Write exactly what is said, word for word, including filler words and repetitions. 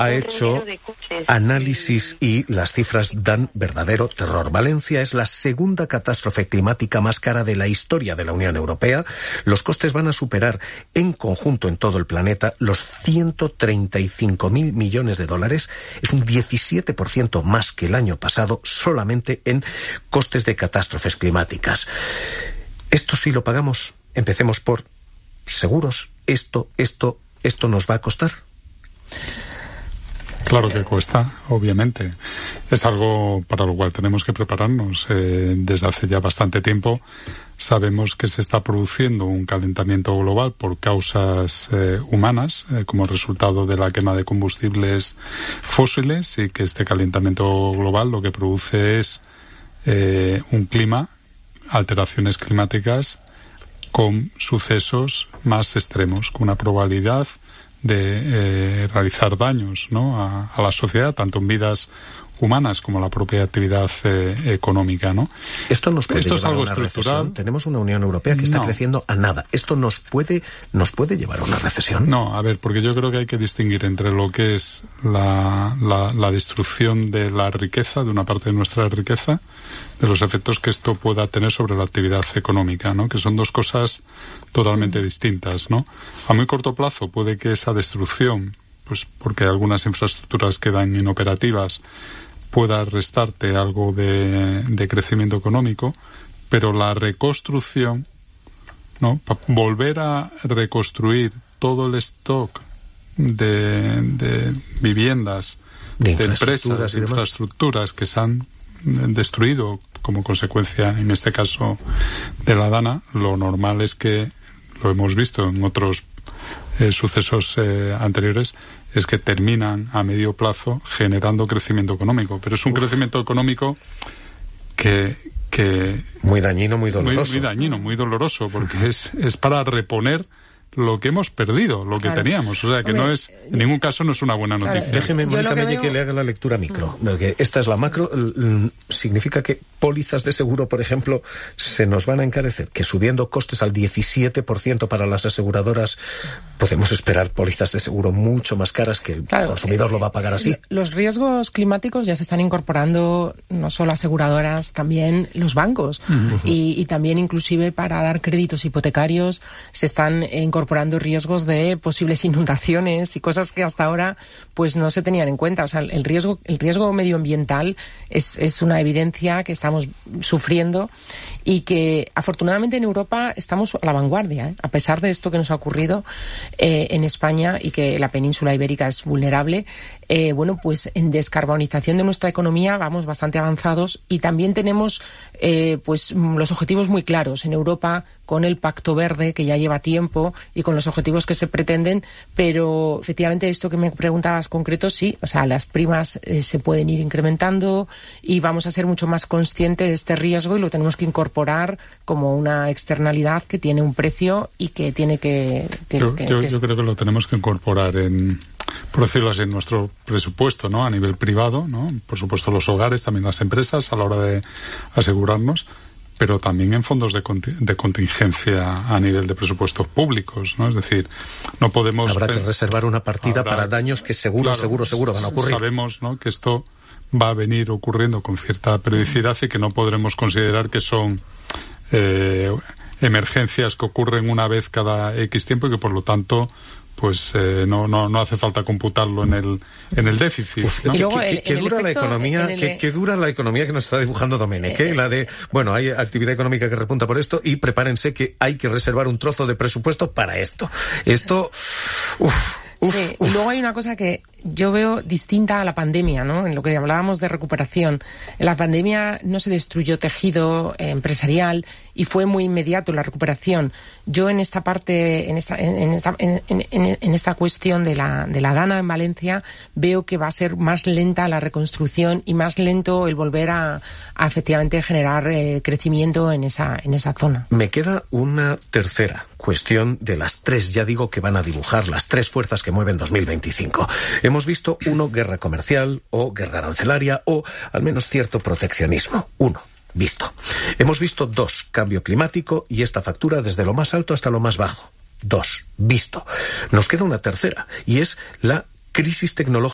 ha hecho análisis y las cifras dan verdadero terror. Valencia es la segunda catástrofe climática más cara de la historia de la Unión Europea. Los costes van a superar en conjunto en todo el planeta los ciento treinta y cinco mil millones de dólares. Es un diecisiete por ciento más que el año pasado solamente en costes de catástrofes climáticas. Esto sí lo pagamos. Empecemos por seguros. Esto, esto, esto nos va a costar. Claro que cuesta, obviamente. Es algo para lo cual tenemos que prepararnos. Eh, desde hace ya bastante tiempo sabemos que se está produciendo un calentamiento global por causas eh, humanas, eh, como resultado de la quema de combustibles fósiles, y que este calentamiento global lo que produce es eh, un clima, alteraciones climáticas con sucesos más extremos, con una probabilidad de eh, realizar daños, ¿no?, a, a la sociedad, tanto en vidas humanas como la propia actividad eh, económica, ¿no? Esto nos puede Esto llevar es algo a una estructural. Recesión. Tenemos una Unión Europea que está no. creciendo a nada. Esto nos puede nos puede llevar a una recesión. No, a ver, porque yo creo que hay que distinguir entre lo que es la, la, la destrucción de la riqueza, de una parte de nuestra riqueza, de los efectos que esto pueda tener sobre la actividad económica, ¿no? Que son dos cosas totalmente distintas, ¿no? A muy corto plazo puede que esa destrucción, pues porque algunas infraestructuras quedan inoperativas, pueda restarte algo de, de crecimiento económico, pero la reconstrucción, ¿no?, para volver a reconstruir todo el stock de, de viviendas, de, de empresas, de infraestructuras que se han destruido como consecuencia, en este caso, de la Dana, lo normal es que, lo hemos visto en otros eh, sucesos eh, anteriores, es que terminan a medio plazo generando crecimiento económico. Pero es un Uf. crecimiento económico que... que muy dañino, muy doloroso. Muy, muy dañino, muy doloroso, porque es, es para reponer lo que hemos perdido, lo que claro. teníamos. O sea, que Hombre, no es, en ningún caso no es una buena noticia. Claro. Déjeme, Mónica Melle, veo... que le haga la lectura micro. Mm. Porque esta es la macro. Significa que pólizas de seguro, por ejemplo, se nos van a encarecer. Que subiendo costes al diecisiete por ciento para las aseguradoras, podemos esperar pólizas de seguro mucho más caras que el claro, consumidor eh, lo va a pagar así. Los riesgos climáticos ya se están incorporando no solo aseguradoras, también los bancos. Mm. Y, y también inclusive para dar créditos hipotecarios se están incorporando incorporando riesgos de posibles inundaciones y cosas que hasta ahora pues no se tenían en cuenta. O sea, el riesgo, el riesgo medioambiental es, es una evidencia que estamos sufriendo y que afortunadamente en Europa estamos a la vanguardia, ¿eh? A pesar de esto que nos ha ocurrido eh, en España y que la península ibérica es vulnerable. Eh, bueno, pues en descarbonización de nuestra economía vamos bastante avanzados y también tenemos eh, pues los objetivos muy claros en Europa con el Pacto Verde que ya lleva tiempo y con los objetivos que se pretenden, pero efectivamente esto que me preguntabas concreto, sí, o sea, las primas eh, se pueden ir incrementando y vamos a ser mucho más conscientes de este riesgo y lo tenemos que incorporar como una externalidad que tiene un precio y que tiene que... que, yo, que, yo, que yo creo que lo tenemos que incorporar en... por decirlo así, en nuestro presupuesto, ¿no?, a nivel privado, ¿no?, por supuesto los hogares, también las empresas a la hora de asegurarnos, pero también en fondos de, conti- de contingencia a nivel de presupuestos públicos, ¿no? Es decir, no podemos... Habrá que reservar una partida Habrá... para daños que seguro, claro, seguro, seguro van a ocurrir. Sabemos, ¿no?, que esto va a venir ocurriendo con cierta periodicidad y que no podremos considerar que son eh, emergencias que ocurren una vez cada X tiempo y que por lo tanto pues eh, no, no no hace falta computarlo en el en el déficit, ¿no? Y luego, ¿Qué, qué, qué dura efecto, la economía? El... ¿Qué, ¿Qué dura la economía que nos está dibujando Domenech? Eh, la de, bueno, hay actividad económica que repunta por esto y prepárense que hay que reservar un trozo de presupuesto para esto. Esto, uff. Uf, sí, uf. Y luego hay una cosa que yo veo distinta a la pandemia, ¿no? En lo que hablábamos de recuperación. En la pandemia no se destruyó tejido eh, empresarial y fue muy inmediato la recuperación. Yo en esta parte, en esta, en esta, en, en, en esta cuestión de la, de la Dana en Valencia, veo que va a ser más lenta la reconstrucción y más lento el volver a, a efectivamente generar eh, crecimiento en esa, en esa zona. Me queda una tercera cuestión de las tres, ya digo, que van a dibujar las tres fuerzas que mueven dos mil veinticinco. Hemos visto, uno, guerra comercial o guerra arancelaria o al menos cierto proteccionismo. Uno, visto. Hemos visto dos, cambio climático y esta factura desde lo más alto hasta lo más bajo. Dos, visto. Nos queda una tercera y es la crisis tecnológica